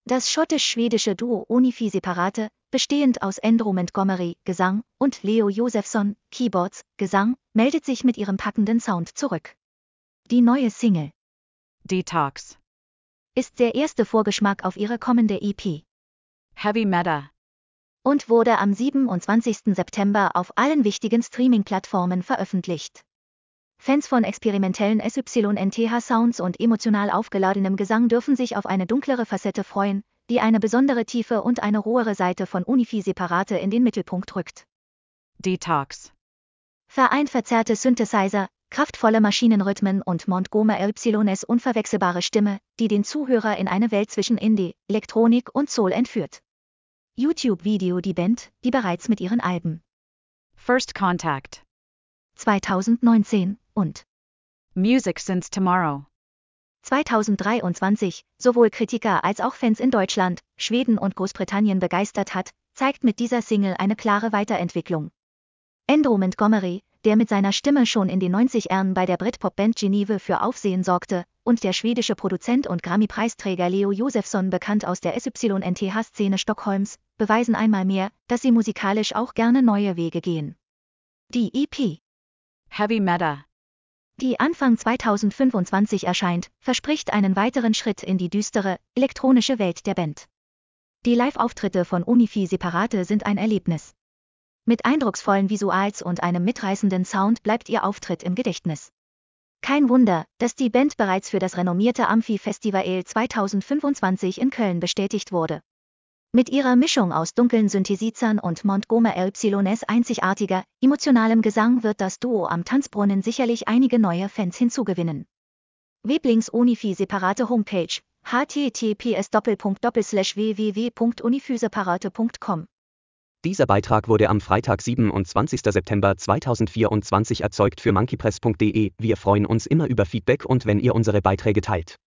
Das schottisch-schwedische Duo Unifi Separate, bestehend aus Andrew Montgomery, Gesang, und Leo Josephson, Keyboards, Gesang, meldet sich mit ihrem packenden Sound zurück. Die neue Single Detox ist der erste Vorgeschmack auf ihre kommende EP Heavy Meta und wurde am 27. September auf allen wichtigen Streaming-Plattformen veröffentlicht. Fans von experimentellen SYNTH-Sounds und emotional aufgeladenem Gesang dürfen sich auf eine dunklere Facette freuen, die eine besondere Tiefe und eine rohere Seite von Unifi Separate in den Mittelpunkt rückt. Detox Vereint verzerrte Synthesizer, kraftvolle Maschinenrhythmen und Montgomerys unverwechselbare Stimme, die den Zuhörer in eine Welt zwischen Indie, Elektronik und Soul entführt. YouTube-Video Die Band, die bereits mit ihren Alben First Contact 2019 und Music Since Tomorrow 2023 sowohl Kritiker als auch Fans in Deutschland, Schweden und Großbritannien begeistert hat, zeigt mit dieser Single eine klare Weiterentwicklung. Andrew Montgomery, der mit seiner Stimme schon in den 90ern bei der Britpop-Band Geneve für Aufsehen sorgte, und der schwedische Produzent und Grammy-Preisträger Leo Josephson, bekannt aus der SYNTH-Szene Stockholms, beweisen einmal mehr, dass sie musikalisch auch gerne neue Wege gehen. Die EP Heavy Meta, die Anfang 2025 erscheint, verspricht einen weiteren Schritt in die düstere, elektronische Welt der Band. Die Live-Auftritte von Unifi Separate sind ein Erlebnis. Mit eindrucksvollen Visuals und einem mitreißenden Sound bleibt ihr Auftritt im Gedächtnis. Kein Wunder, dass die Band bereits für das renommierte Amphi-Festival 2025 in Köln bestätigt wurde. Mit ihrer Mischung aus dunklen Synthesizern und Montgomerys einzigartiger, emotionalem Gesang wird das Duo am Tanzbrunnen sicherlich einige neue Fans hinzugewinnen. Weblings Unifi Separate Homepage, https://www.unifiseparate.com. Dieser Beitrag wurde am Freitag, 27. September 2024 erzeugt für monkeypress.de. Wir freuen uns immer über Feedback und wenn ihr unsere Beiträge teilt.